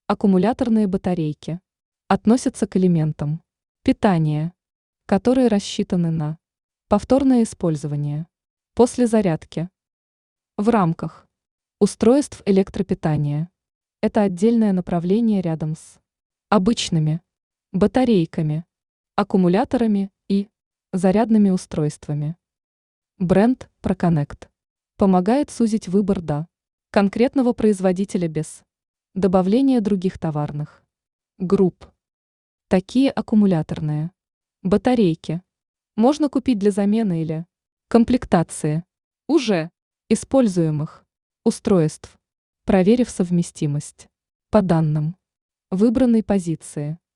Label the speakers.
Speaker 1: Аккумуляторные батарейки относятся к элементам питания, которые рассчитаны на повторное использование после зарядки в рамках устройств электропитания. Это отдельное направление рядом с обычными батарейками, аккумуляторами и зарядными устройствами. Бренд ProConnect помогает сузить выбор до конкретного производителя без добавления других товарных групп. Такие аккумуляторные батарейки можно купить для замены или комплектации уже используемых устройств, проверив совместимость по данным выбранной позиции.